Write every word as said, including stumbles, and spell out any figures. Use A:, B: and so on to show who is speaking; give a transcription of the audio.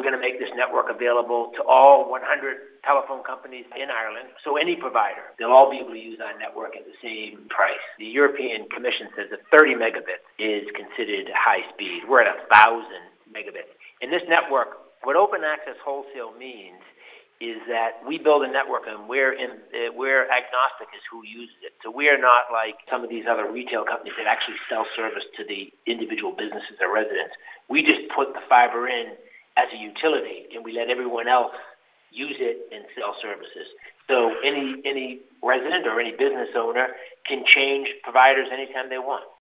A: going to make this network available to all one hundred telephone companies in Ireland. So any provider, they'll all be able to use our network at the same price. The European Commission says that thirty megabits is considered high speed. We're at one thousand megabits. In this network, what open access wholesale means is that we build a network and we're in, uh, we're agnostic as who uses it. So we are not like some of these other retail companies that actually sell service to the individual businesses or residents. We just put the fiber in as a utility and we let everyone else use it and sell services. So any any resident or any business owner can change providers anytime they want.